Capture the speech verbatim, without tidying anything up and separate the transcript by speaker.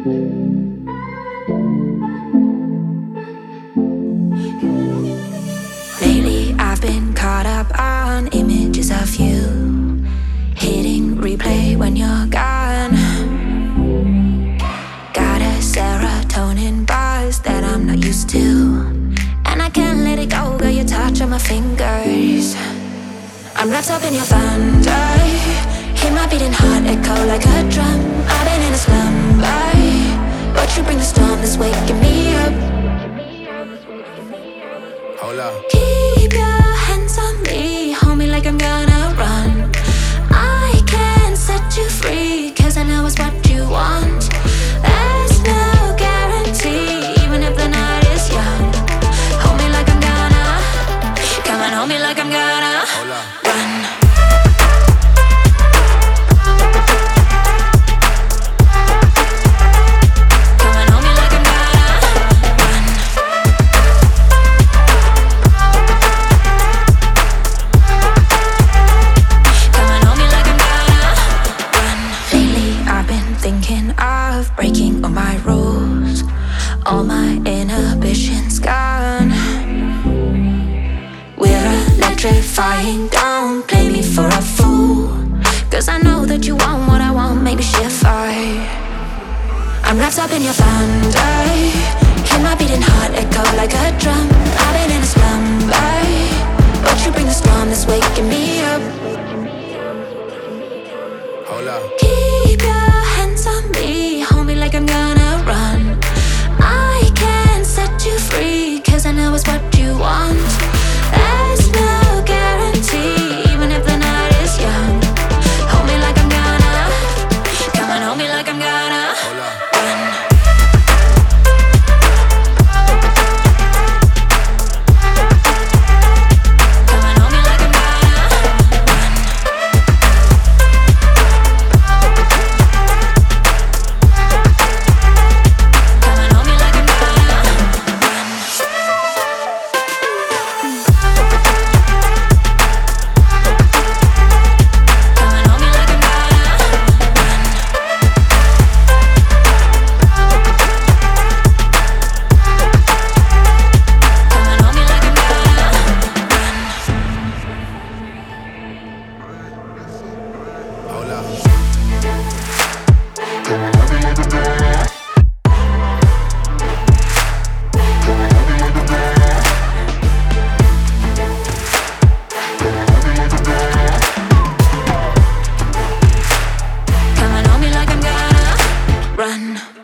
Speaker 1: Lately I've been caught up on images of you, hitting replay when you're gone. Got a serotonin buzz that I'm not used to, and I can't let it go, girl, you touch on my fingers. I'm wrapped up in your thunder, hear my beating heart echo like a drum. I've been in a slumber, but you bring the storm that's waking me up.
Speaker 2: Hold up.
Speaker 1: Keep your hands on me, hold me like I'm gonna run. I can't set you free, cause I know it's what you want. There's no guarantee, even if the night is young. Hold me like I'm gonna, come on, hold me like I'm gonna run. Thinking of breaking all my rules, all my inhibitions gone. We're electrifying, don't play me for a fool, cause I know that you want what I want, maybe shift I. I'm wrapped up in your thunder, hear my beating heart echo like a drum. I've been in a slumber, but you bring the storm that's waking me up.
Speaker 2: Hold up.
Speaker 1: Keep your hands on me, hold me like I'm gonna run. I can't set you free, cause I know it's what you want. There's no guarantee, even if the night is young. Hold me like I'm gonna, come on, hold me like I'm gonna run. Run.